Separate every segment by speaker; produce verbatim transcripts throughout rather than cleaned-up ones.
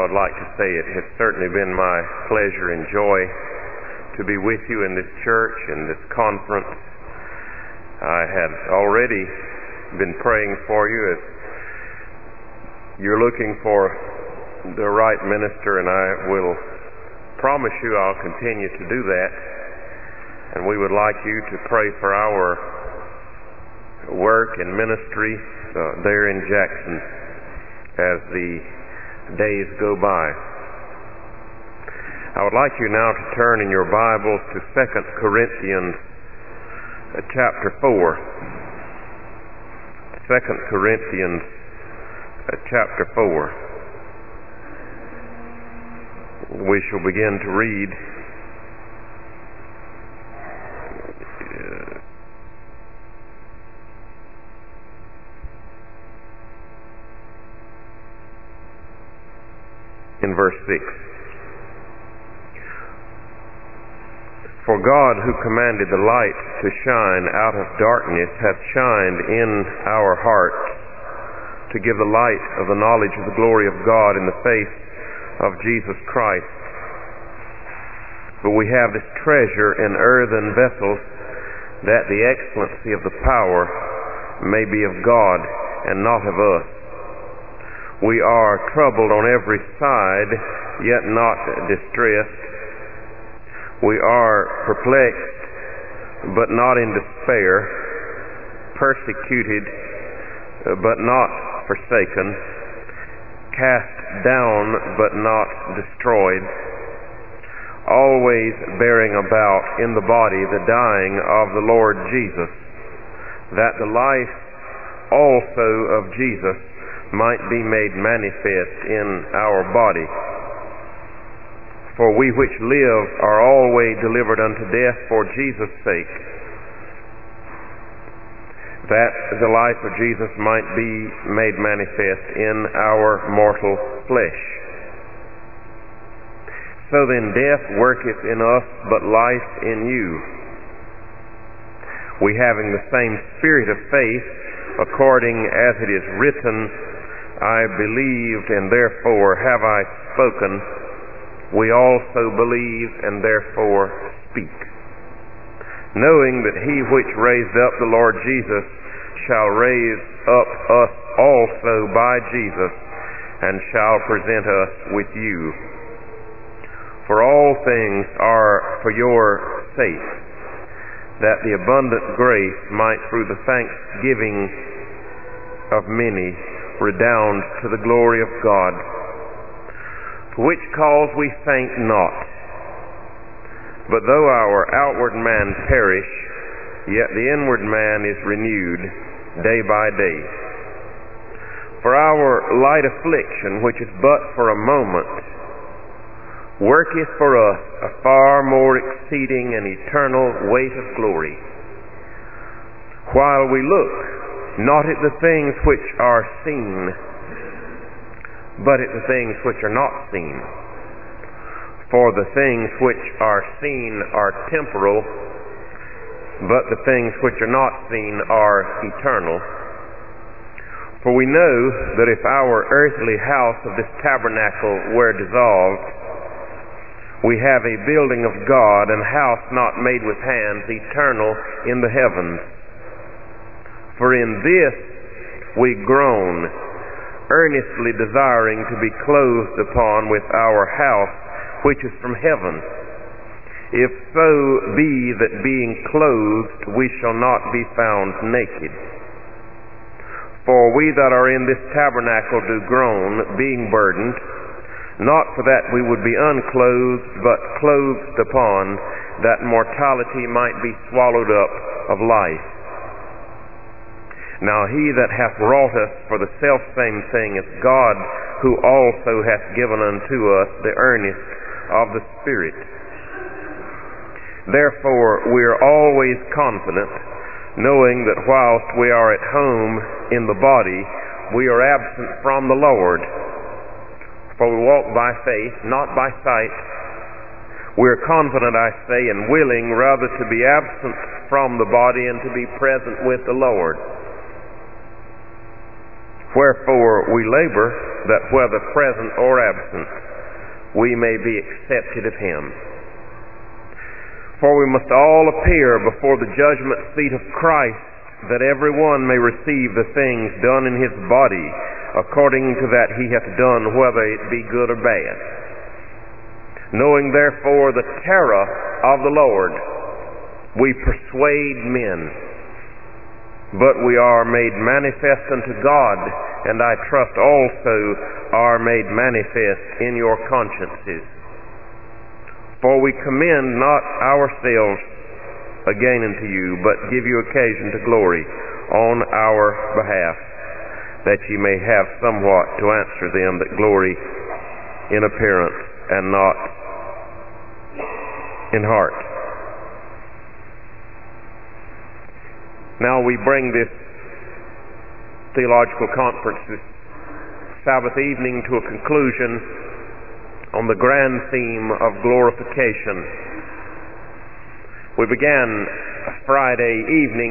Speaker 1: would like to say it has certainly been my pleasure and joy to be with you in this church, in this conference. I had already been praying for you as you're looking for the right minister, and I will promise you I'll continue to do that. And we would like you to pray for our work and ministry uh, there in Jackson as the days go by. I would like you now to turn in your Bibles to Second Corinthians uh, chapter four. Second Corinthians uh, chapter four. We shall begin to read uh, in verse six. For God, who commanded the light to shine out of darkness, hath shined in our hearts to give the light of the knowledge of the glory of God in the face of Jesus Christ. But we have this treasure in earthen vessels, that the excellency of the power may be of God and not of us. We are troubled on every side, yet not distressed. We are perplexed, but not in despair, persecuted, but not forsaken, cast down, but not destroyed, always bearing about in the body the dying of the Lord Jesus, that the life also of Jesus might be made manifest in our body. For we which live are always delivered unto death for Jesus' sake, that the life of Jesus might be made manifest in our mortal flesh. So then death worketh in us, but life in you. We having the same spirit of faith, according as it is written, I believed, and therefore have I spoken. We also believe, and therefore speak, knowing that he which raised up the Lord Jesus shall raise up us also by Jesus, and shall present us with you. For all things are for your sake, that the abundant grace might through the thanksgiving of many redound to the glory of God. For which cause we faint not, but though our outward man perish, yet the inward man is renewed day by day. For our light affliction, which is but for a moment, worketh for us a far more exceeding and eternal weight of glory, while we look not at the things which are seen, but at the things which are not seen. For the things which are seen are temporal, but the things which are not seen are eternal. For we know that if our earthly house of this tabernacle were dissolved, we have a building of God, an house not made with hands, eternal in the heavens. For in this we groan, earnestly desiring to be clothed upon with our house which is from heaven, if so be that being clothed we shall not be found naked. For we that are in this tabernacle do groan, being burdened, not for that we would be unclothed, but clothed upon, that mortality might be swallowed up of life. Now he that hath wrought us for the selfsame thing is God, who also hath given unto us the earnest of the Spirit. Therefore we are always confident, knowing that whilst we are at home in the body, we are absent from the Lord. For we walk by faith, not by sight. We are confident, I say, and willing rather to be absent from the body and to be present with the Lord. Wherefore we labor, that whether present or absent, we may be accepted of Him. For we must all appear before the judgment seat of Christ, that every one may receive the things done in his body, according to that he hath done, whether it be good or bad. Knowing therefore the terror of the Lord, we persuade men, but we are made manifest unto God, and I trust also are made manifest in your consciences. For we commend not ourselves again unto you, but give you occasion to glory on our behalf, that ye may have somewhat to answer them that glory in appearance and not in heart. Now we bring this theological conference this Sabbath evening to a conclusion on the grand theme of glorification. We began Friday evening,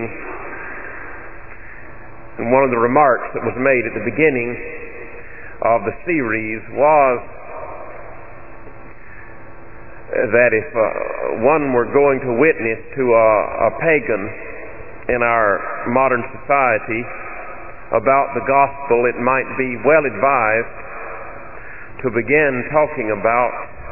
Speaker 1: and one of the remarks that was made at the beginning of the series was that if uh, one were going to witness to a, a pagan in our modern society about the gospel, it might be well advised to begin talking about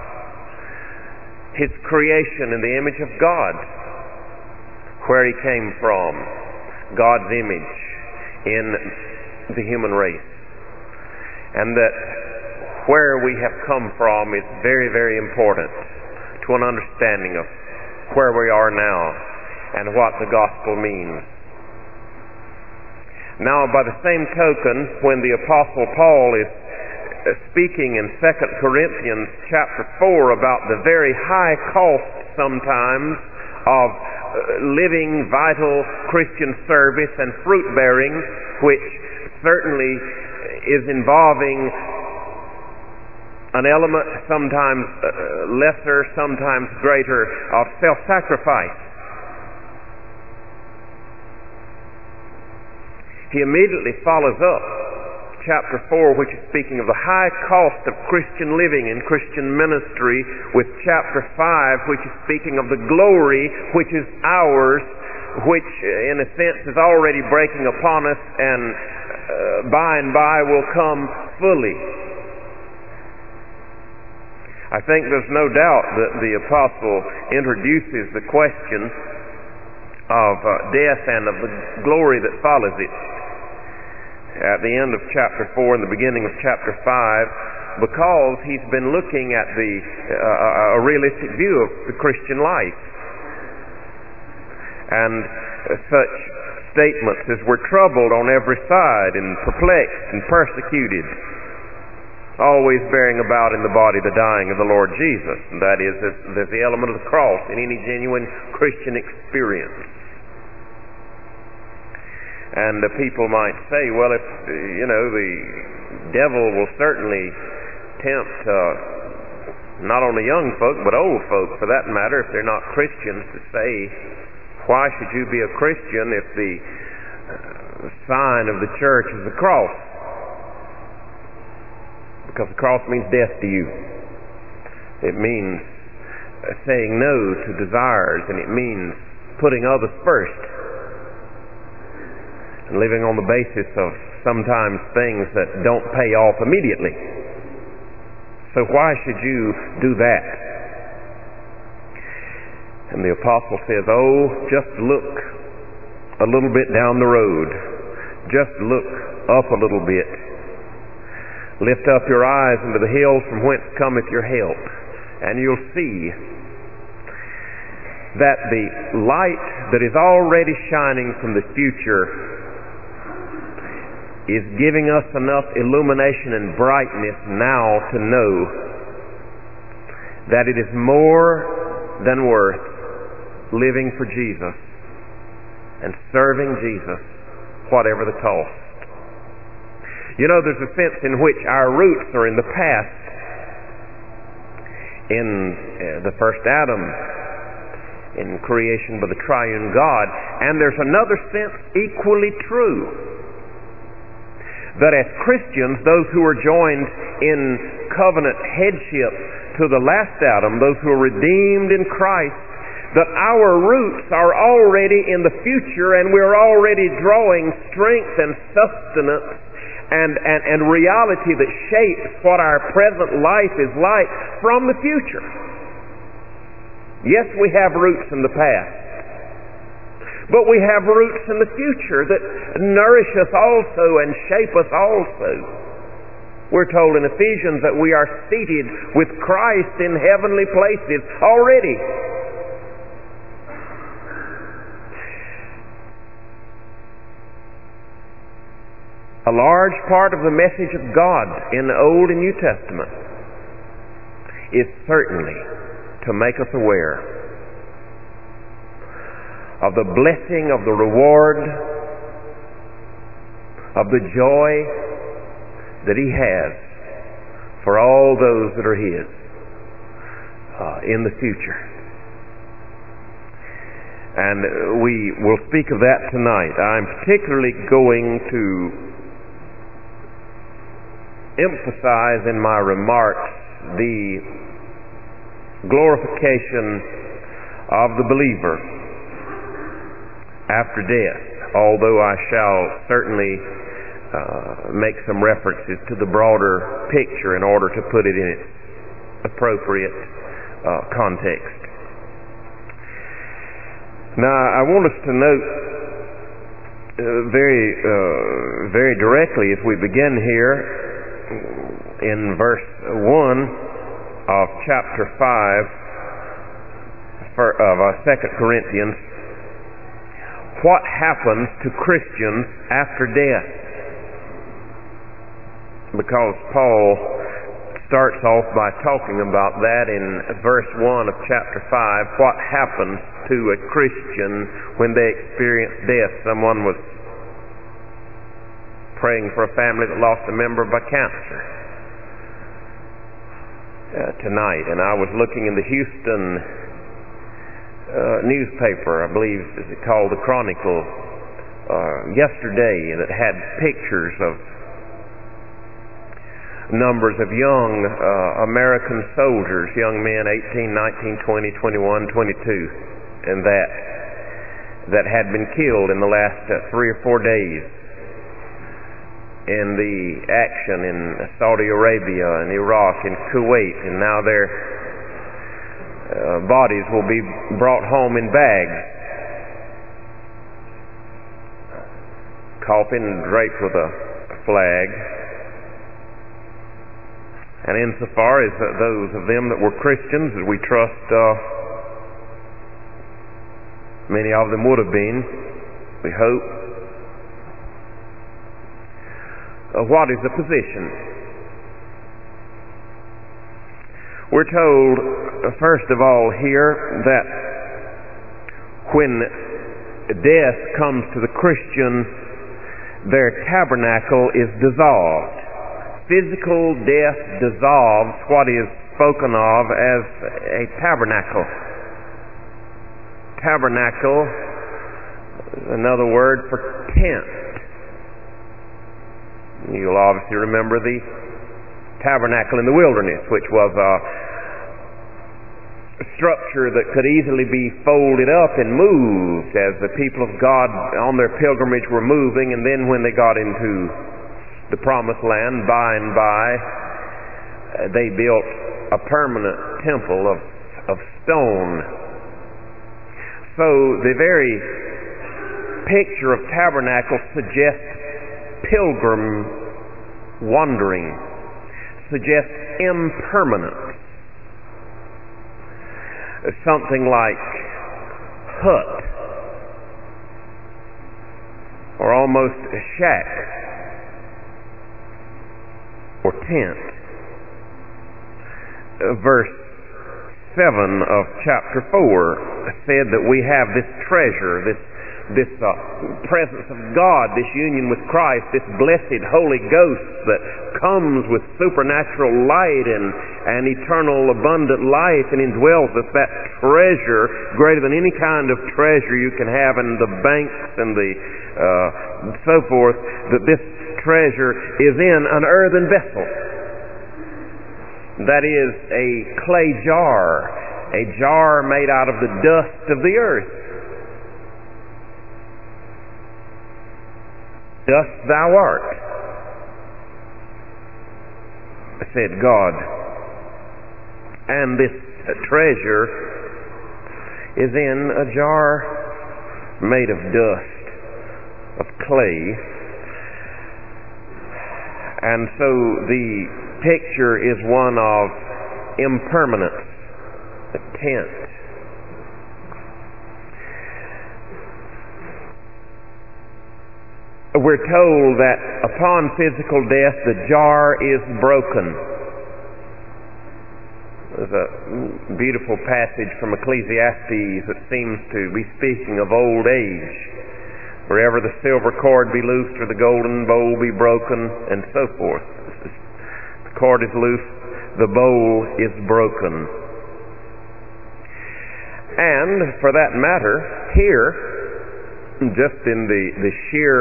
Speaker 1: His creation in the image of God, where He came from, God's image in the human race, and that where we have come from is very, very important to an understanding of where we are now and what the gospel means. Now, by the same token, when the Apostle Paul is speaking in Second Corinthians chapter four about the very high cost sometimes of living vital Christian service and fruit bearing, which certainly is involving an element sometimes lesser, sometimes greater, of self-sacrifice. He immediately follows up chapter four, which is speaking of the high cost of Christian living and Christian ministry, with chapter five, which is speaking of the glory which is ours, which in a sense is already breaking upon us and uh, by and by will come fully. I think there's no doubt that the apostle introduces the question of uh, death and of the glory that follows it at the end of chapter four and the beginning of chapter five, because he's been looking at the uh, a realistic view of the Christian life. And uh, such statements as we're troubled on every side and perplexed and persecuted, always bearing about in the body the dying of the Lord Jesus. And that is, there's the element of the cross in any genuine Christian experience. And uh, people might say, well, if, uh, you know, the devil will certainly tempt uh, not only young folk, but old folk, for that matter, if they're not Christians, to say, why should you be a Christian if the uh, sign of the church is the cross? Because the cross means death to you. It means uh, saying no to desires, and it means putting others first, and living on the basis of sometimes things that don't pay off immediately. So why should you do that? And the apostle says, oh, just look a little bit down the road. Just look up a little bit. Lift up your eyes into the hills from whence cometh your help, and you'll see that the light that is already shining from the future is giving us enough illumination and brightness now to know that it is more than worth living for Jesus and serving Jesus, whatever the cost. You know, there's a sense in which our roots are in the past, in uh, the first Adam, in creation by the triune God, and there's another sense equally true, that as Christians, those who are joined in covenant headship to the last Adam, those who are redeemed in Christ, that our roots are already in the future, and we're already drawing strength and sustenance and, and, and reality that shapes what our present life is like from the future. Yes, we have roots in the past, but we have roots in the future that nourish us also and shape us also. We're told in Ephesians that we are seated with Christ in heavenly places already. A large part of the message of God in the Old and New Testament is certainly to make us aware of the blessing, of the reward, of the joy that He has for all those that are His uh, in the future. And we will speak of that tonight. I'm particularly going to emphasize in my remarks the glorification of the believer after death, although I shall certainly uh, make some references to the broader picture in order to put it in its appropriate uh, context. Now, I want us to note uh, very, uh, very directly, if we begin here in verse one of chapter five of uh, Second Corinthians, what happens to Christians after death? Because Paul starts off by talking about that in verse one of chapter five. What happens to a Christian when they experience death? Someone was praying for a family that lost a member by cancer uh, tonight, and I was looking in the Houston uh, newspaper, I believe is it called the Chronicle, uh, yesterday, and it had pictures of numbers of young uh, American soldiers, young men, eighteen, nineteen, twenty, twenty-one, twenty-two, and that that had been killed in the last uh, three or four days in the action in Saudi Arabia and Iraq and Kuwait, and now their uh, bodies will be brought home in bags, coffin draped with a flag. And insofar as uh, those of them that were Christians, as we trust uh, many of them would have been, we hope, uh, what is the position? We're told, uh, first of all here, that when death comes to the Christian, their tabernacle is dissolved. Physical death dissolves what is spoken of as a tabernacle. Tabernacle, another word for tent. You'll obviously remember the tabernacle in the wilderness, which was a structure that could easily be folded up and moved as the people of God on their pilgrimage were moving, and then when they got into the promised land, by and by, uh, they built a permanent temple of, of stone. So the very picture of tabernacle suggests pilgrim wandering, suggests impermanence. Something like hut, or almost a shack, or tent. Uh, verse seven of chapter four said that we have this treasure, this this uh, presence of God, this union with Christ, this blessed Holy Ghost that comes with supernatural light and, and eternal abundant life and indwells us, that treasure greater than any kind of treasure you can have in the banks and the uh, so forth, that this treasure is in an earthen vessel. That is a clay jar, a jar made out of the dust of the earth. Dust thou art, said God. And this treasure is in a jar made of dust, of clay. And so the picture is one of impermanence, a tent. We're told that upon physical death the jar is broken. There's a beautiful passage from Ecclesiastes that seems to be speaking of old age. Wherever the silver cord be loosed or the golden bowl be broken, and so forth. The cord is loose, the bowl is broken. And for that matter, here, just in the, the sheer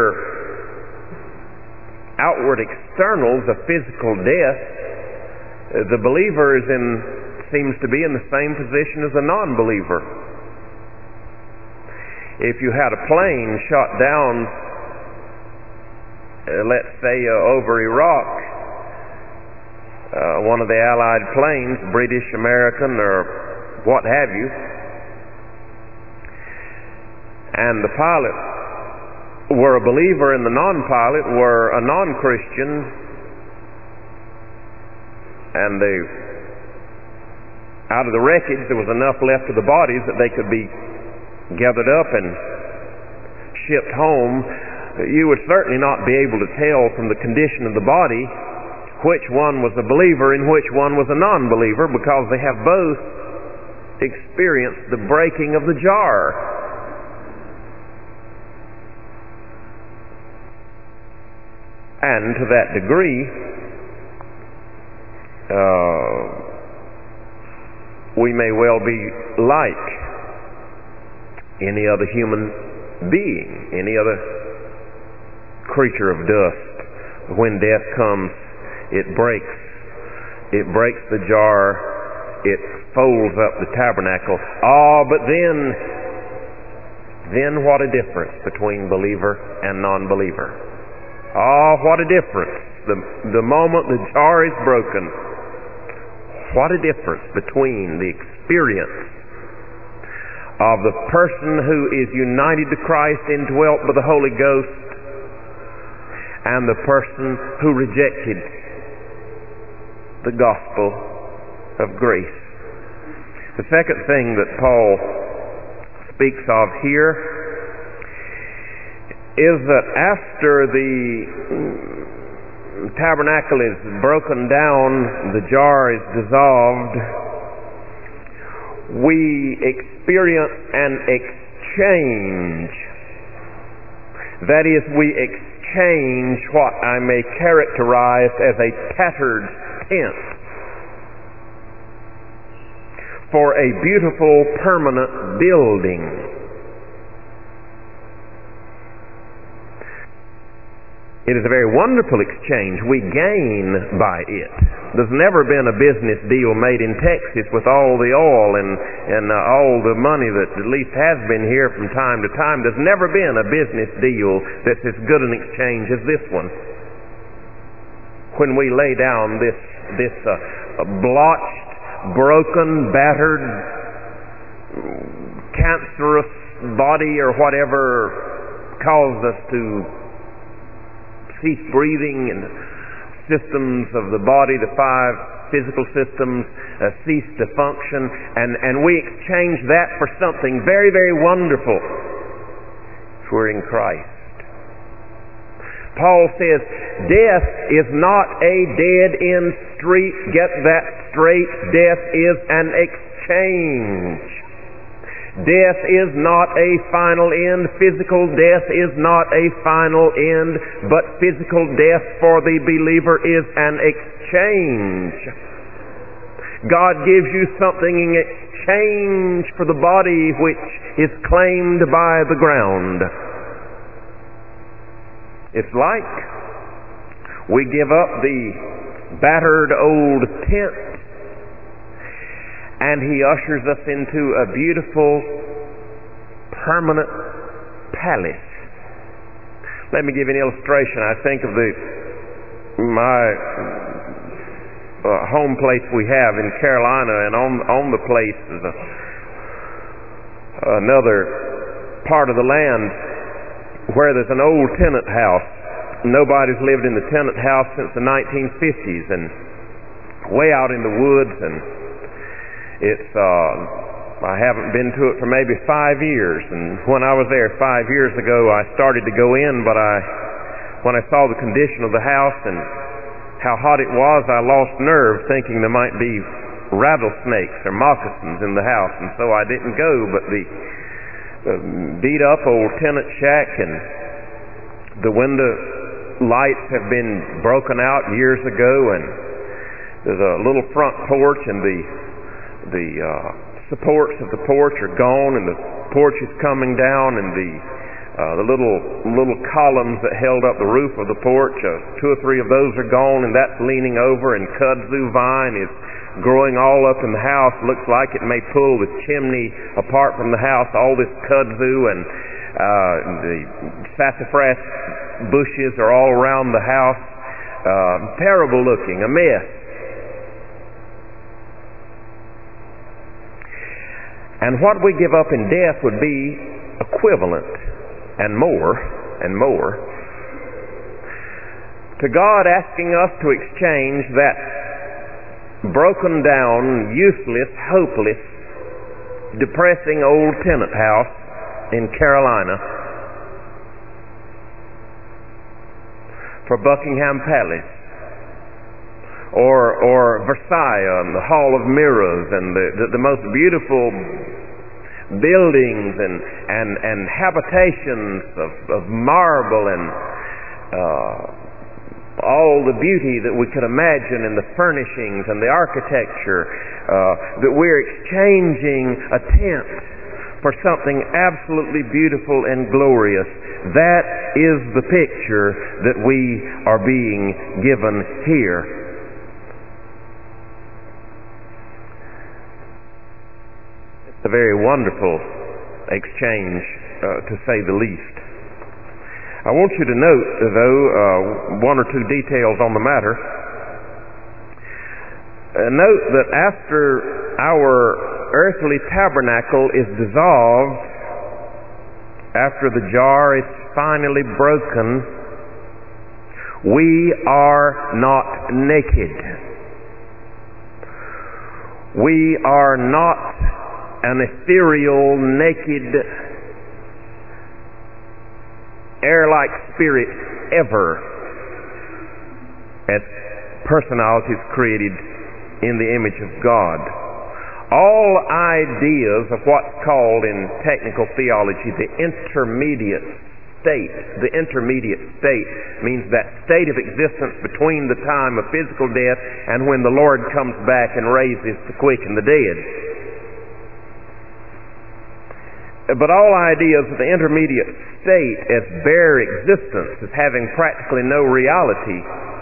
Speaker 1: outward externals of physical death, the believer is in, seems to be in the same position as a non-believer. If you had a plane shot down, uh, let's say uh, over Iraq, uh, one of the Allied planes, British, American, or what have you, and the pilot were a believer and the non-pilot were a non-Christian, and they, out of the wreckage there was enough left of the bodies that they could be gathered up and shipped home, you would certainly not be able to tell from the condition of the body which one was a believer and which one was a non-believer, because they have both experienced the breaking of the jar. And to that degree, uh, we may well be like any other human being, any other creature of dust. When death comes, it breaks. It breaks the jar. It folds up the tabernacle. Ah, but then, then what a difference between believer and non-believer. Ah, what a difference. The, the moment the jar is broken, what a difference between the experience of the person who is united to Christ, indwelt by the Holy Ghost, and the person who rejected the gospel of grace. The second thing that Paul speaks of here is that after the tabernacle is broken down, the jar is dissolved, we experience an exchange. That is, we exchange what I may characterize as a tattered tent for a beautiful permanent building. It is a very wonderful exchange. We gain by it. There's never been a business deal made in Texas with all the oil and, and uh, all the money that at least has been here from time to time. There's never been a business deal that's as good an exchange as this one. When we lay down this, this uh, blotched, broken, battered, cancerous body or whatever caused us to cease breathing, and systems of the body, the five physical systems, uh, cease to function, and, and we exchange that for something very, very wonderful if we're in Christ. Paul says, death is not a dead-end street. Get that straight. Death is an exchange. Death is not a final end. Physical death is not a final end, but physical death for the believer is an exchange. God gives you something in exchange for the body which is claimed by the ground. It's like We give up the battered old tent, and He ushers us into a beautiful, permanent palace. Let me give you an illustration. I think of the my uh, home place we have in Carolina, and on on the place is a, another part of the land where there's an old tenant house. Nobody's lived in the tenant house since the nineteen fifties, and way out in the woods, and it's uh, I haven't been to it for maybe five years. And when I was there five years ago, I started to go in, but I when I saw the condition of the house and how hot it was, I lost nerve, thinking there might be rattlesnakes or moccasins in the house, and so I didn't go. But the, the beat up old tenant shack, and the window lights have been broken out years ago, and there's a little front porch, and the the uh, supports of the porch are gone, and the porch is coming down, and the uh, the little little columns that held up the roof of the porch, uh, two or three of those are gone, and that's leaning over, and kudzu vine is growing all up in the house. Looks like it may pull the chimney apart from the house. All this kudzu and uh, the sassafras bushes are all around the house. Uh, terrible looking, a mess. And what we give up in death would be equivalent and more and more to God asking us to exchange that broken down, useless, hopeless, depressing old tenant house in Carolina for Buckingham Palace, or or Versailles and the Hall of Mirrors, and the, the, the most beautiful buildings and and, and habitations of, of marble, and uh, all the beauty that we could imagine, and the furnishings and the architecture, uh, that we're exchanging a tent for something absolutely beautiful and glorious. That is the picture that we are being given here. It's a very wonderful exchange, uh, to say the least. I want you to note, though, uh, one or two details on the matter. Uh, note that after our earthly tabernacle is dissolved, after the jar is finally broken, we are not naked. We are not an ethereal, naked, air-like spirit ever, as personalities created in the image of God. All ideas of what's called in technical theology the intermediate state. The intermediate state means that state of existence between the time of physical death and when the Lord comes back and raises the quick and the dead. But all ideas of the intermediate state as bare existence, as having practically no reality,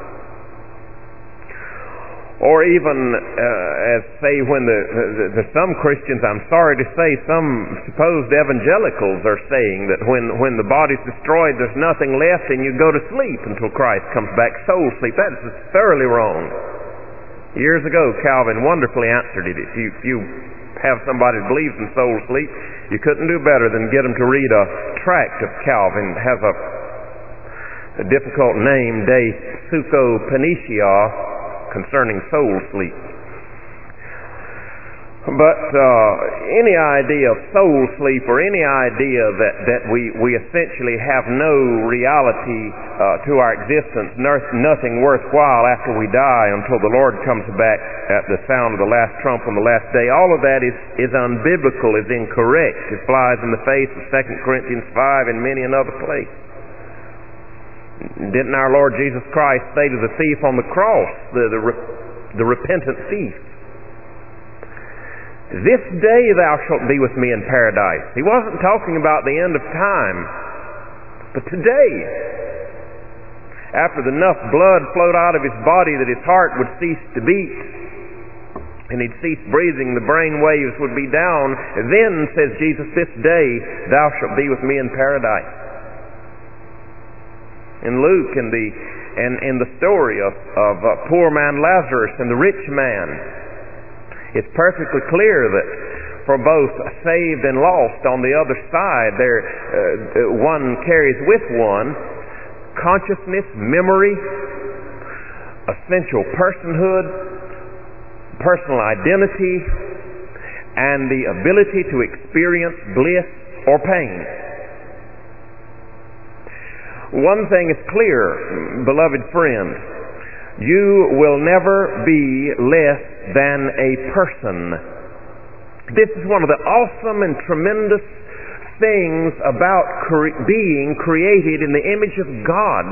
Speaker 1: or even uh, as say when the, the, the some Christians, I'm sorry to say, some supposed evangelicals are saying that when, when the body's destroyed, there's nothing left and you go to sleep until Christ comes back, soul sleep. That is thoroughly wrong. Years ago, Calvin wonderfully answered it. If you, if you have somebody that believes in soul sleep, you couldn't do better than get them to read a tract of Calvin. It has a, a difficult name, De Suco Penicia, concerning soul sleep. But uh, any idea of soul sleep, or any idea that, that we, we essentially have no reality uh, to our existence, nothing worthwhile after we die until the Lord comes back at the sound of the last trump on the last day, all of that is, is unbiblical, is incorrect. It flies in the face of Second Corinthians five and many another place. Didn't our Lord Jesus Christ say to the thief on the cross, the, the, the repentant thief, "This day thou shalt be with me in paradise"? He wasn't talking about the end of time, but today. after enough blood flowed out of his body that his heart would cease to beat, and he'd cease breathing, the brain waves would be down. Then, says Jesus, this day thou shalt be with me in paradise. In Luke, in the and in the story of, of uh, poor man Lazarus and the rich man, it's perfectly clear that for both saved and lost on the other side, there uh, one carries with one consciousness, memory, essential personhood, personal identity, and the ability to experience bliss or pain. One thing is clear, beloved friend, you will never be less than a person. This is one of the awesome and tremendous things about cre- being created in the image of God,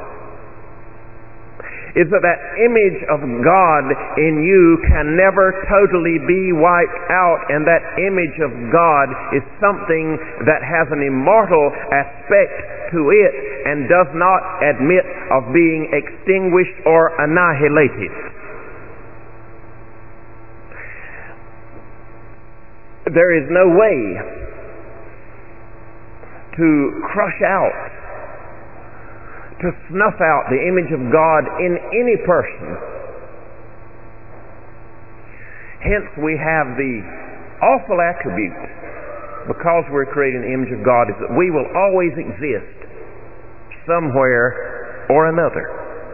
Speaker 1: is that that image of God in you can never totally be wiped out, and that image of God is something that has an immortal aspect to it and does not admit of being extinguished or annihilated. There is no way to crush out, to snuff out the image of God in any person. Hence we have the awful attribute, because we're creating the image of God, is that we will always exist somewhere or another.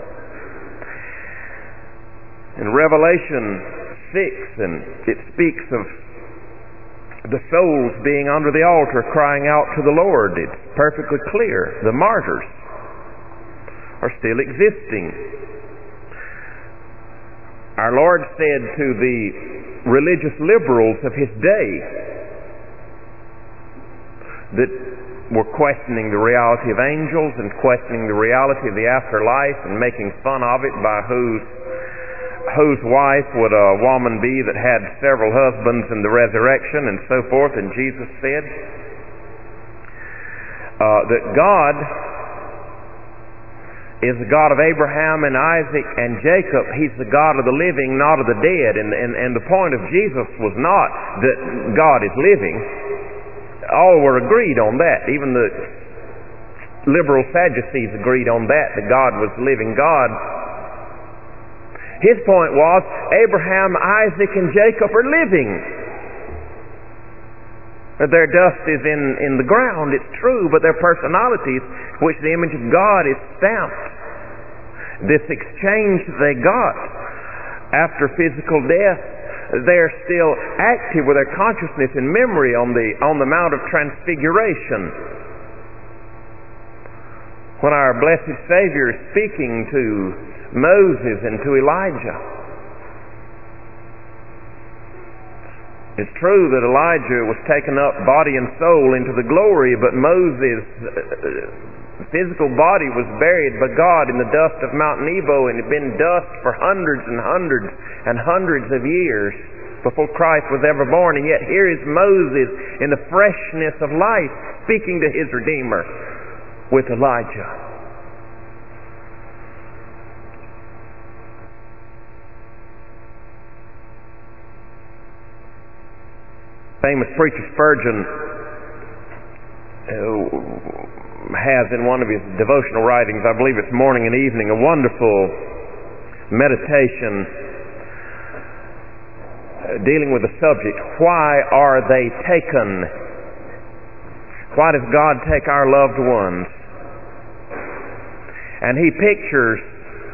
Speaker 1: In Revelation six, and it speaks of the souls being under the altar crying out to the Lord. It's perfectly clear. The martyrs are still existing. Our Lord said to the religious liberals of His day that were questioning the reality of angels and questioning the reality of the afterlife and making fun of it by whose whose wife would a woman be that had several husbands in the resurrection and so forth. And Jesus said uh, that God is the God of Abraham and Isaac and Jacob. He's the God of the living, not of the dead. And, and, and the point of Jesus was not that God is living. All were agreed on that. Even the liberal Sadducees agreed on that, that God was the living God. His point was, Abraham, Isaac, and Jacob are living. Their dust is in, in the ground, it's true, but their personalities, which the image of God is stamped. This exchange they got after physical death, they're still active with their consciousness and memory on the, on the Mount of Transfiguration. When our blessed Savior is speaking to Moses and to Elijah, it's true that Elijah was taken up body and soul into the glory, but Moses' physical body was buried by God in the dust of Mount Nebo, and had been dust for hundreds and hundreds and hundreds of years before Christ was ever born. And yet here is Moses in the freshness of life speaking to his Redeemer with Elijah. Famous preacher Spurgeon uh, has in one of his devotional writings, I believe it's Morning and Evening, a wonderful meditation uh, dealing with the subject, why are they taken? Why does God take our loved ones? And he pictures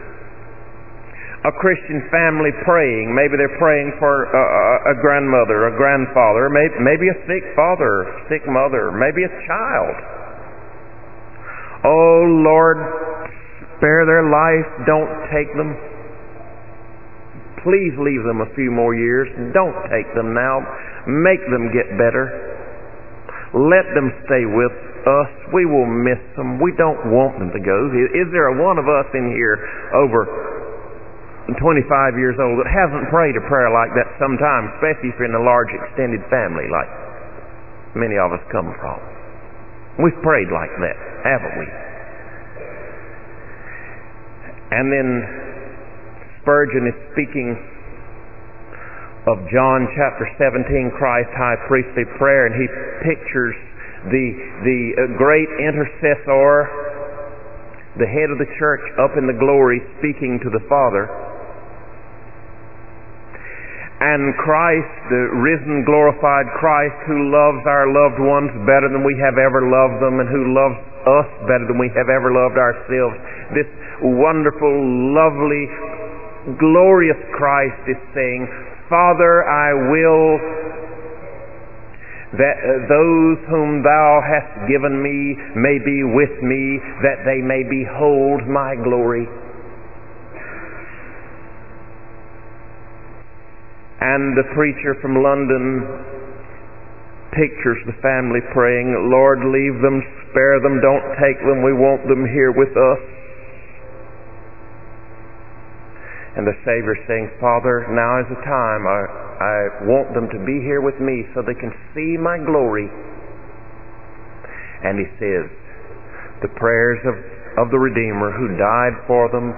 Speaker 1: a Christian family praying. Maybe they're praying for a, a grandmother, a grandfather, maybe, maybe a sick father, sick mother, maybe a child. Oh Lord, spare their life, don't take them. Please leave them a few more years. Don't take them now. Make them get better. Let them stay with us. We will miss them. We don't want them to go. Is there a one of us in here over twenty-five years old that hasn't prayed a prayer like that sometime, especially if you're in a large extended family like many of us come from? We've prayed like that, haven't we? And then Spurgeon is speaking of John chapter seventeen, Christ's high priestly prayer, and he pictures the, the great intercessor, the head of the church up in the glory, speaking to the Father. And Christ, the risen, glorified Christ, who loves our loved ones better than we have ever loved them, and who loves us better than we have ever loved ourselves. This wonderful, lovely, glorious Christ is saying, Father, I will that uh, those whom thou hast given me may be with me, that they may behold my glory. And the preacher from London pictures the family praying, Lord, leave them, spare them, don't take them, we want them here with us. And the Savior saying, Father, now is the time. I, I want them to be here with me so they can see my glory. And he says, the prayers of, of the Redeemer who died for them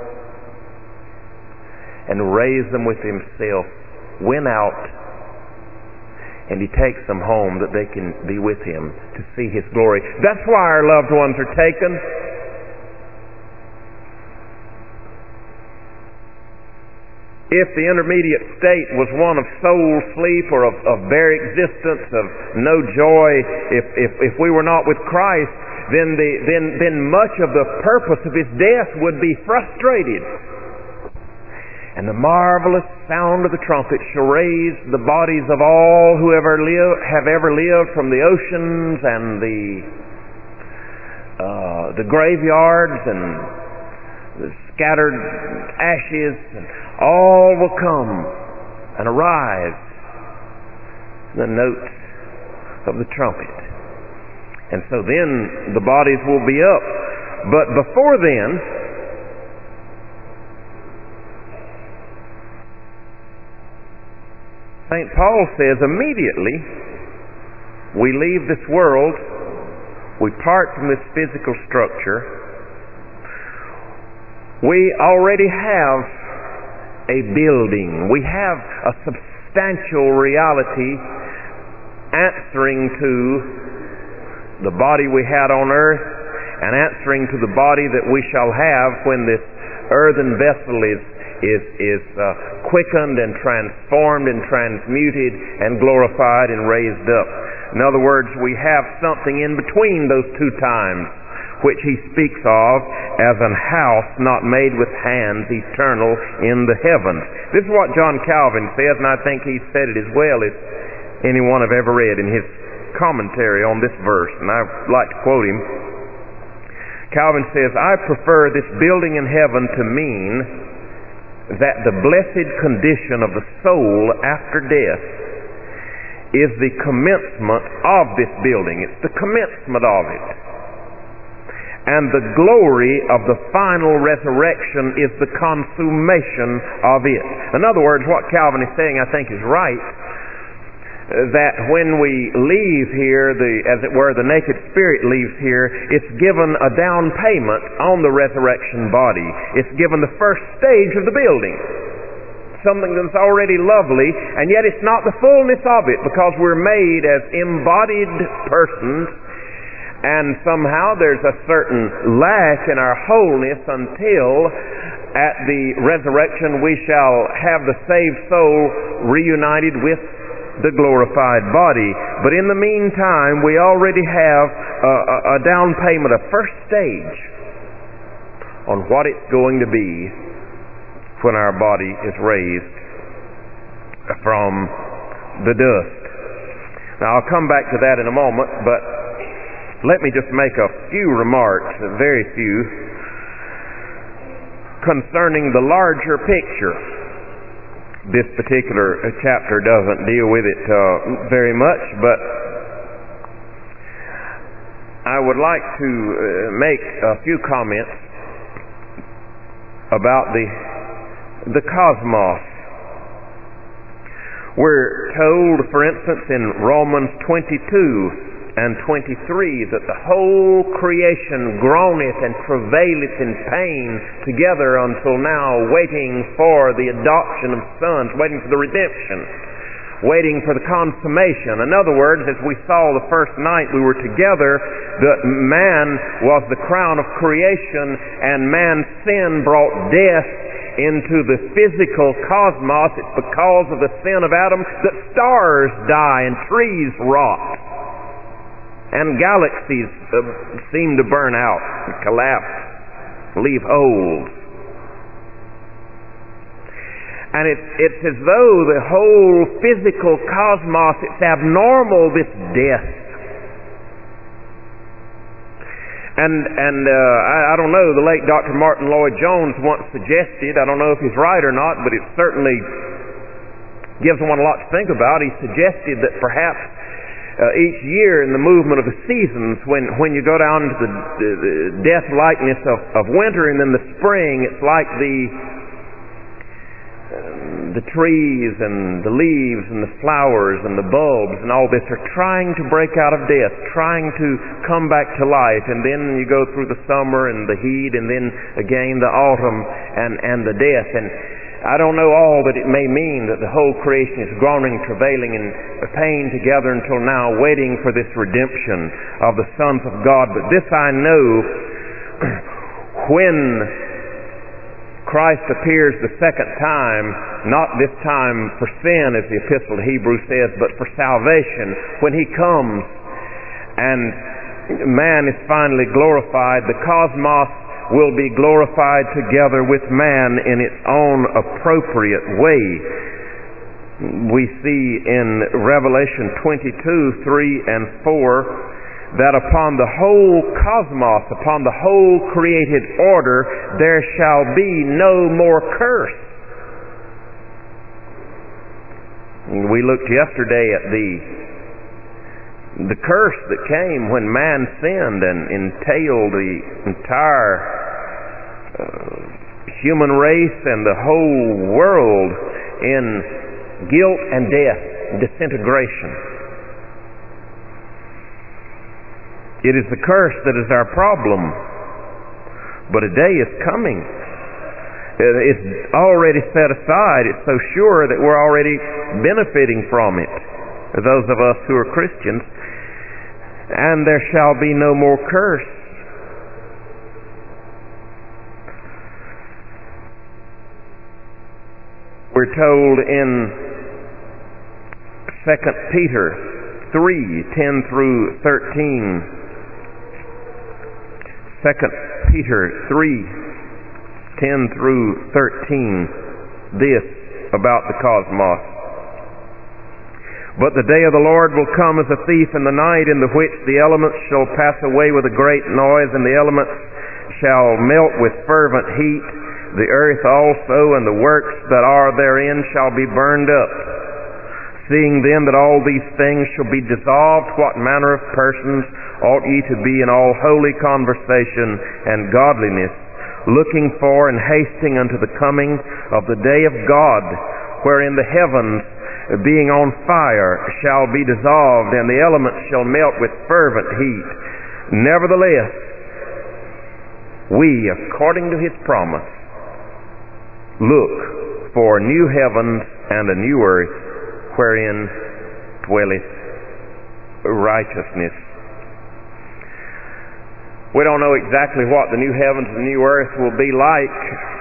Speaker 1: and raised them with himself went out, and he takes them home that they can be with him to see his glory. That's why our loved ones are taken. If the intermediate state was one of soul sleep or of, of bare existence, of no joy, if, if, if we were not with Christ, then, the, then, then much of the purpose of his death would be frustrated. And the marvelous sound of the trumpet shall raise the bodies of all who ever live, have ever lived from the oceans and the, uh, the graveyards and the scattered ashes, and all will come and arise the notes of the trumpet. And so then the bodies will be up. But before then, Saint Paul says, immediately we leave this world, we part from this physical structure, we already have a building. We have a substantial reality answering to the body we had on earth and answering to the body that we shall have when this earthen vessel is is, is uh, quickened and transformed and transmuted and glorified and raised up. In other words, we have something in between those two times, which he speaks of as an house not made with hands, eternal in the heavens. This is what John Calvin says, and I think he said it as well as anyone I've ever read in his commentary on this verse, and I'd like to quote him. Calvin says, I prefer this building in heaven to mean that the blessed condition of the soul after death is the commencement of this building. It's the commencement of it. And the glory of the final resurrection is the consummation of it. In other words, what Calvin is saying, I think, is right. That when we leave here, the, as it were, the naked spirit leaves here, it's given a down payment on the resurrection body. It's given the first stage of the building. Something that's already lovely, and yet it's not the fullness of it, because we're made as embodied persons, and somehow there's a certain lack in our wholeness until at the resurrection we shall have the saved soul reunited with the glorified body. But in the meantime, we already have a, a, a down payment, a first stage on what it's going to be when our body is raised from the dust. Now, I'll come back to that in a moment, but let me just make a few remarks, a very few, concerning the larger picture. This particular chapter doesn't deal with it uh, very much, but I would like to uh, make a few comments about the the cosmos. We're told, for instance, in Romans twenty-two, and twenty-three, that the whole creation groaneth and travaileth in pain together until now, waiting for the adoption of sons, waiting for the redemption, waiting for the consummation. In other words, as we saw the first night we were together, that man was the crown of creation, and man's sin brought death into the physical cosmos. It's because of the sin of Adam that stars die and trees rot and galaxies uh, seem to burn out and collapse, leave holes. And it's, it's as though the whole physical cosmos, it's abnormal, this death. And, and uh, I, I don't know, the late Doctor Martin Lloyd-Jones once suggested, I don't know if he's right or not, but it certainly gives one a lot to think about. He suggested that perhaps uh, each year in the movement of the seasons, when, when you go down into the, the, the death likeness of, of winter and then the spring, it's like the the trees and the leaves and the flowers and the bulbs and all this are trying to break out of death, trying to come back to life. And then you go through the summer and the heat, and then again the autumn and, and the death. And I don't know all that it may mean, that the whole creation is groaning, travailing, and pain together until now, waiting for this redemption of the sons of God. But this I know, when Christ appears the second time, not this time for sin, as the Epistle to Hebrews says, but for salvation. When He comes and man is finally glorified, the cosmos will be glorified together with man in its own appropriate way. We see in Revelation twenty-two, three and four, that upon the whole cosmos, upon the whole created order, there shall be no more curse. We looked yesterday at the the curse that came when man sinned and entailed the entire uh, human race and the whole world in guilt and death, disintegration. It is the curse that is our problem. But a day is coming. It's already set aside. It's so sure that we're already benefiting from it, those of us who are Christians. And there shall be no more curse. We're told in Second Peter three, ten through thirteen, Second Peter three, ten through thirteen, this about the cosmos. But the day of the Lord will come as a thief in the night, in the which the elements shall pass away with a great noise, and the elements shall melt with fervent heat. The earth also and the works that are therein shall be burned up. Seeing then that all these things shall be dissolved, what manner of persons ought ye to be in all holy conversation and godliness, looking for and hasting unto the coming of the day of God, wherein the heavens, being on fire, shall be dissolved, and the elements shall melt with fervent heat. Nevertheless, we, according to His promise, look for new heavens and a new earth, wherein dwelleth righteousness. We don't know exactly what the new heavens and the new earth will be like.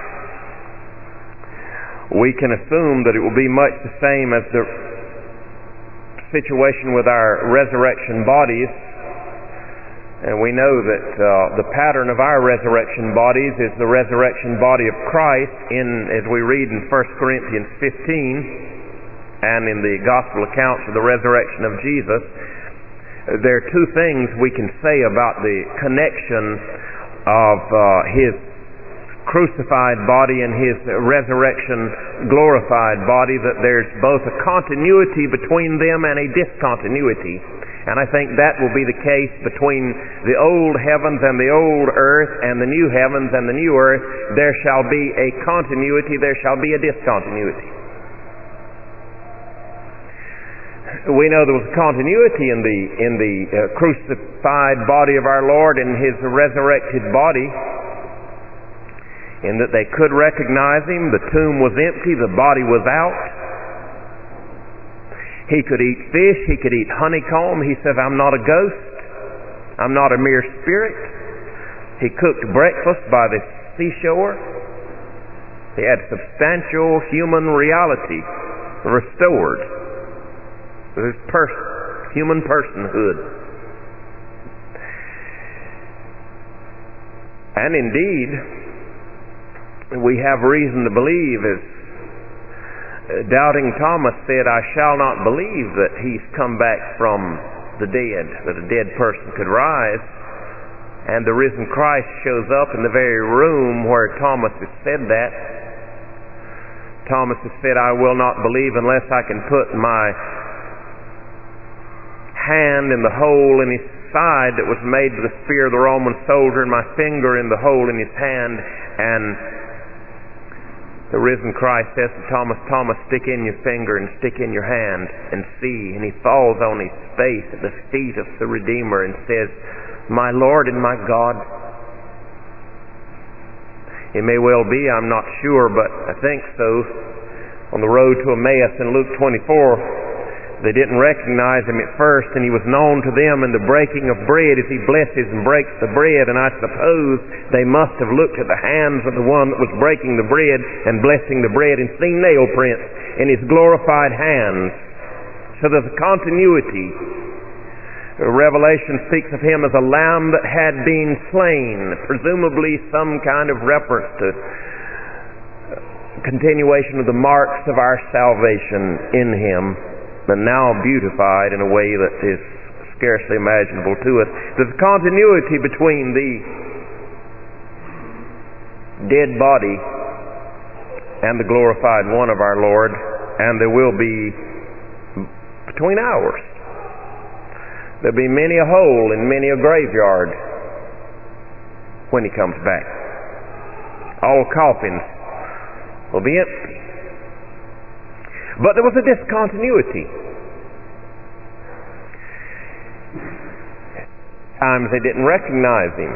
Speaker 1: We can assume that it will be much the same as the situation with our resurrection bodies. And we know that uh, the pattern of our resurrection bodies is the resurrection body of Christ, in, as we read in First Corinthians fifteen, and in the gospel accounts of the resurrection of Jesus. There are two things we can say about the connection of uh, His crucified body and His resurrection glorified body, that there's both a continuity between them and a discontinuity. And I think that will be the case between the old heavens and the old earth and the new heavens and the new earth. There shall be a continuity, there shall be a discontinuity. We know there was continuity in the in the uh, crucified body of our Lord and His resurrected body, in that they could recognize Him. The tomb was empty, the body was out. He could eat fish, He could eat honeycomb. He says, I'm not a ghost, I'm not a mere spirit. He cooked breakfast by the seashore. He had substantial human reality restored to His person, human personhood. And indeed, we have reason to believe, as doubting Thomas said, I shall not believe that He's come back from the dead, that a dead person could rise. And the risen Christ shows up in the very room where Thomas has said that. Thomas has said, I will not believe unless I can put my hand in the hole in His side that was made with the spear of the Roman soldier, and my finger in the hole in His hand. And the risen Christ says to Thomas, Thomas, stick in your finger and stick in your hand and see. And he falls on his face at the feet of the Redeemer and says, my Lord and my God. It may well be, I'm not sure, but I think so. On the road to Emmaus in Luke twenty-four, they didn't recognize Him at first, and He was known to them in the breaking of bread as He blesses and breaks the bread. And I suppose they must have looked at the hands of the one that was breaking the bread and blessing the bread and seen nail prints in His glorified hands. So there's a continuity. Revelation speaks of Him as a lamb that had been slain, presumably some kind of reference to continuation of the marks of our salvation in Him, but now beautified in a way that is scarcely imaginable to us. There's continuity between the dead body and the glorified one of our Lord, and there will be between ours. There'll be many a hole and many a graveyard when He comes back. All coffins will be empty. But there was a discontinuity. Times they didn't recognize Him.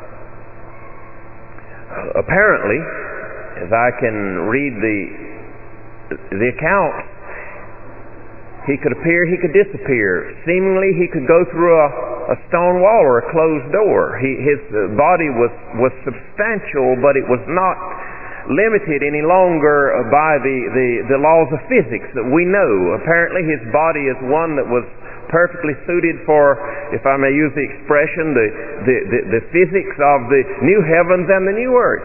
Speaker 1: Apparently, as I can read the the account, He could appear, He could disappear. Seemingly, He could go through a, a stone wall or a closed door. He, his body was, was substantial, but it was not limited any longer by the, the, the laws of physics that we know. Apparently, His body is one that was perfectly suited for, if I may use the expression, the, the, the, the physics of the new heavens and the new earth.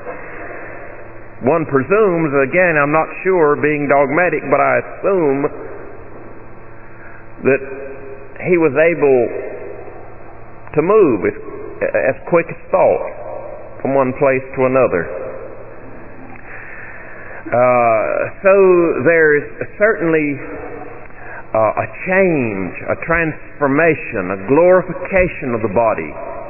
Speaker 1: One presumes, again, I'm not sure, being dogmatic, but I assume that He was able to move as, as quick as thought from one place to another. Uh, so there's certainly uh, a change, a transformation, a glorification of the body,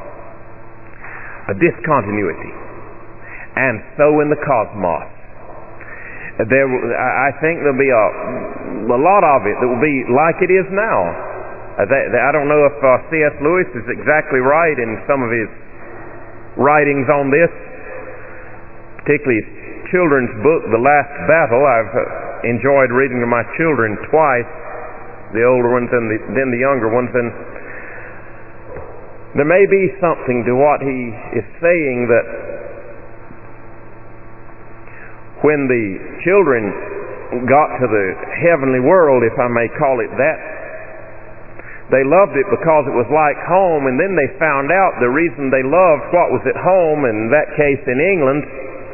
Speaker 1: a discontinuity. And so in the cosmos. There, I think there'll be a, a lot of it that will be like it is now. Uh, they, they, I don't know if uh, C S Lewis is exactly right in some of his writings on this, particularly his children's book, The Last Battle. I've uh, enjoyed reading to my children twice, the older ones and the, then the younger ones, and there may be something to what he is saying, that when the children got to the heavenly world, if I may call it that, they loved it because it was like home, and then they found out the reason they loved what was at home, in that case in England,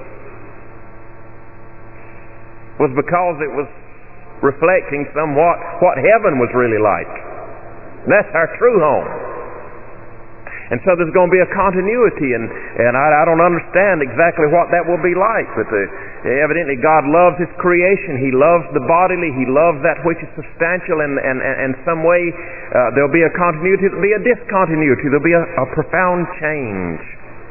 Speaker 1: was because it was reflecting somewhat what heaven was really like. That's our true home. And so there's going to be a continuity, and, and I, I don't understand exactly what that will be like, but the, evidently God loves His creation. He loves the bodily. He loves that which is substantial, and and, and some way uh, there'll be a continuity, there'll be a discontinuity, there'll be a, a profound change.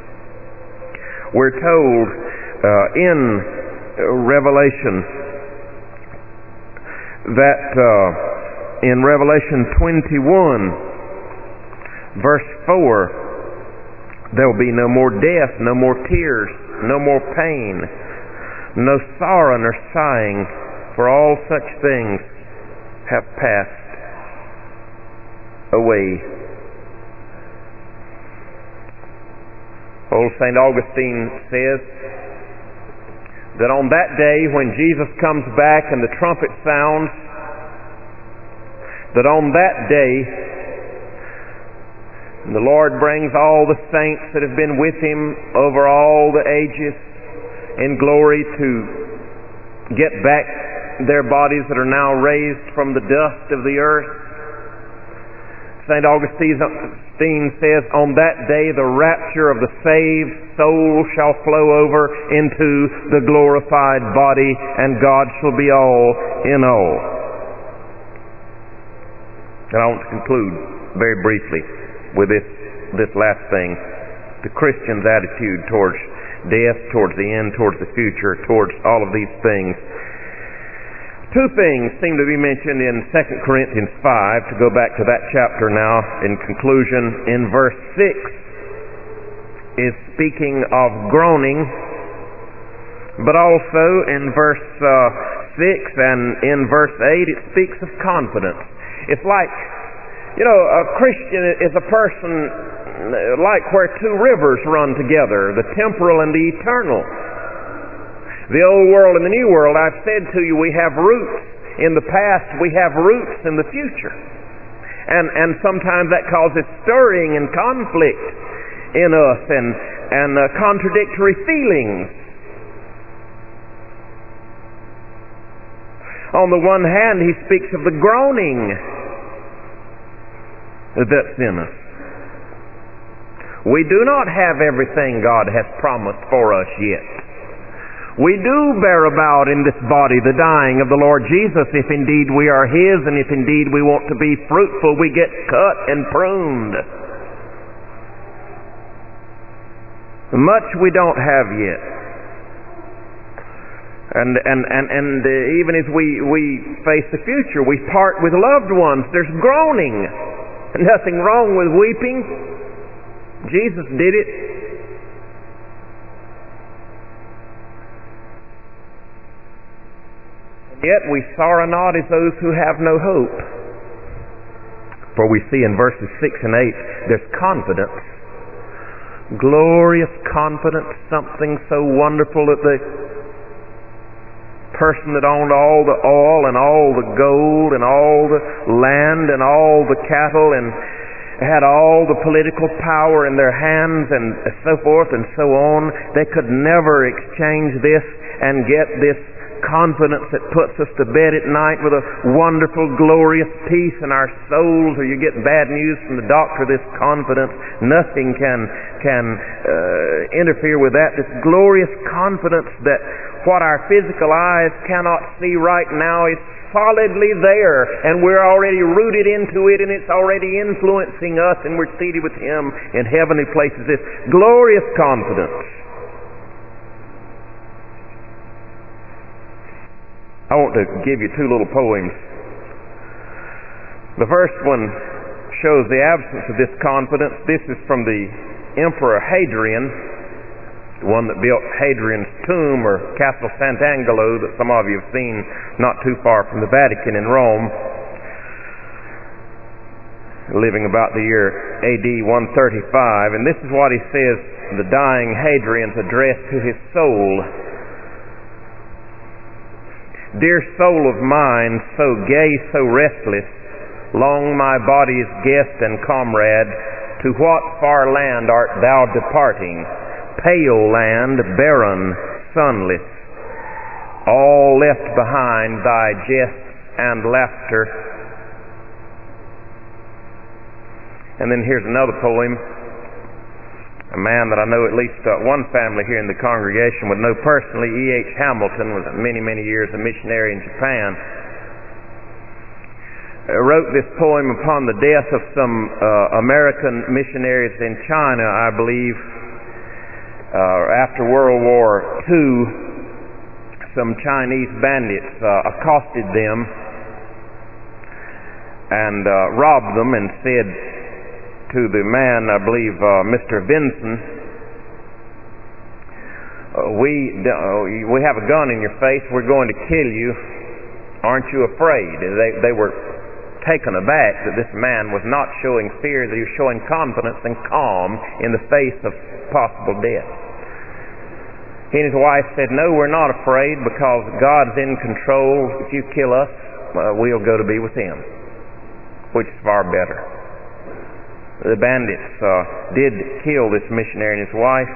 Speaker 1: We're told uh, in Revelation that uh, in Revelation twenty-one, verse four, there will be no more death, no more tears, no more pain, no sorrow nor sighing, for all such things have passed away. Old Saint Augustine says that on that day when Jesus comes back and the trumpet sounds, that on that day the Lord brings all the saints that have been with Him over all the ages in glory to get back their bodies that are now raised from the dust of the earth. Saint Augustine says, on that day the rapture of the saved soul shall flow over into the glorified body, and God shall be all in all. And I want to conclude very briefly with this, this last thing. The Christian's attitude towards death, towards the end, towards the future, towards all of these things. Two things seem to be mentioned in Second Corinthians five, to go back to that chapter now in conclusion. In verse six is speaking of groaning, but also in verse uh, six and in verse eight it speaks of confidence. It's like, you know, a Christian is a person like where two rivers run together, the temporal and the eternal. The old world and the new world, I've said to you, we have roots in the past, we have roots in the future. And and sometimes that causes stirring and conflict in us and, and uh, contradictory feelings. On the one hand, he speaks of the groaning that's in us. We do not have everything God has promised for us yet. We do bear about in this body the dying of the Lord Jesus, if indeed we are His, and if indeed we want to be fruitful, we get cut and pruned. Much we don't have yet. And and and, and uh, even as we, we face the future, we part with loved ones. There's groaning. Nothing wrong with weeping. Jesus did it. Yet we sorrow not as those who have no hope. For we see in verses six and eight, there's confidence. Glorious confidence, something so wonderful that the person that owned all the oil and all the gold and all the land and all the cattle and had all the political power in their hands and so forth and so on, they could never exchange this and get this confidence that puts us to bed at night with a wonderful, glorious peace in our souls, or you get bad news from the doctor. This confidence, nothing can can uh, interfere with that. This glorious confidence that what our physical eyes cannot see right now is solidly there, and we're already rooted into it, and it's already influencing us, and we're seated with Him in heavenly places. This glorious confidence. I want to give you two little poems. The first one shows the absence of this confidence. This is from the Emperor Hadrian, the one that built Hadrian's tomb, or Castle Sant'Angelo, that some of you have seen not too far from the Vatican in Rome, living about the year A D one thirty-five. And this is what he says, the dying Hadrian's address to his soul. Dear soul of mine, so gay, so restless, long my body's guest and comrade, to what far land art thou departing? Pale land, barren, sunless, all left behind thy jests and laughter. And then here's another poem. A man that I know at least uh, one family here in the congregation would know personally, E H Hamilton, was many, many years a missionary in Japan, uh, wrote this poem upon the death of some uh, American missionaries in China, I believe, uh, after World War Two. Some Chinese bandits uh, accosted them and uh, robbed them and said to the man, I believe uh, Mister Vinson, uh, we, uh, we have a gun in your face, we're going to kill you, aren't you afraid? And they, they were taken aback that this man was not showing fear, that he was showing confidence and calm in the face of possible death. He and his wife said, no, we're not afraid because God's in control. If you kill us, uh, we'll go to be with Him, which is far better. The bandits uh, did kill this missionary and his wife,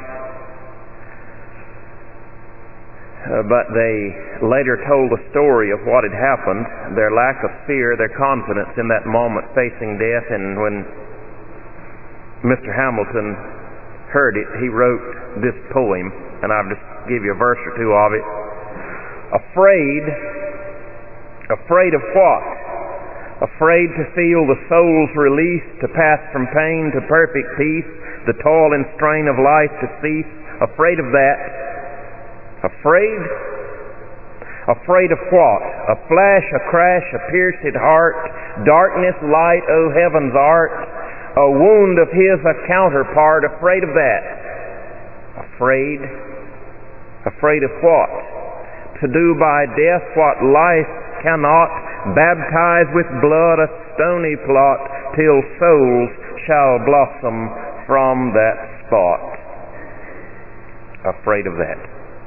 Speaker 1: uh, but they later told the story of what had happened, their lack of fear, their confidence in that moment facing death. And when Mister Hamilton heard it, he wrote this poem, and I'll just give you a verse or two of it. Afraid, afraid of what? Afraid to feel the soul's release, to pass from pain to perfect peace, the toil and strain of life to cease. Afraid of that. Afraid? Afraid of what? A flash, a crash, a pierced heart, darkness, light, O heaven's art, a wound of His, a counterpart. Afraid of that. Afraid? Afraid of what? To do by death what life cannot, baptize with blood a stony plot, till souls shall blossom from that spot. Afraid of that.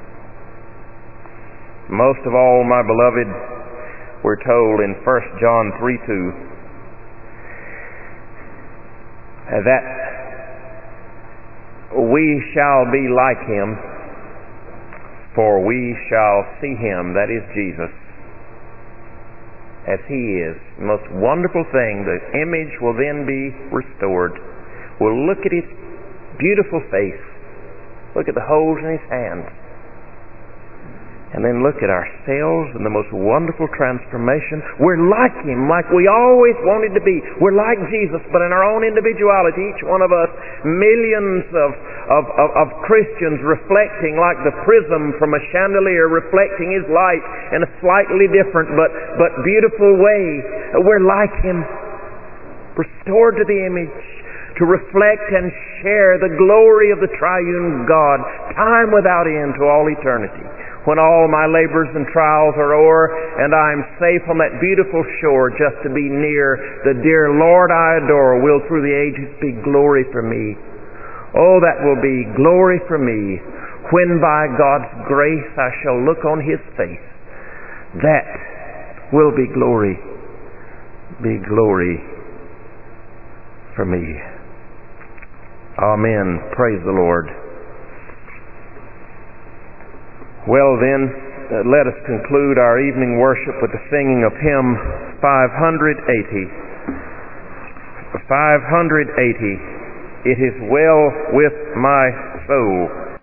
Speaker 1: Most of all, my beloved, we're told in First John three two that we shall be like Him, for we shall see Him, that is Jesus, as He is. The most wonderful thing, the image will then be restored. We'll look at His beautiful face, look at the holes in His hands, and then look at ourselves in the most wonderful transformation. We're like Him, like we always wanted to be. We're like Jesus, but in our own individuality, each one of us, millions of, of, of, of Christians reflecting like the prism from a chandelier, reflecting His light in a slightly different but, but beautiful way. We're like Him, restored to the image, to reflect and share the glory of the triune God, time without end to all eternity. When all my labors and trials are o'er, and I'm safe on that beautiful shore, just to be near the dear Lord I adore, will through the ages be glory for me. Oh, that will be glory for me, when by God's grace I shall look on His face. That will be glory, be glory for me. Amen. Praise the Lord. Well then, uh, let us conclude our evening worship with the singing of hymn five eighty. five eighty. It is well with my soul.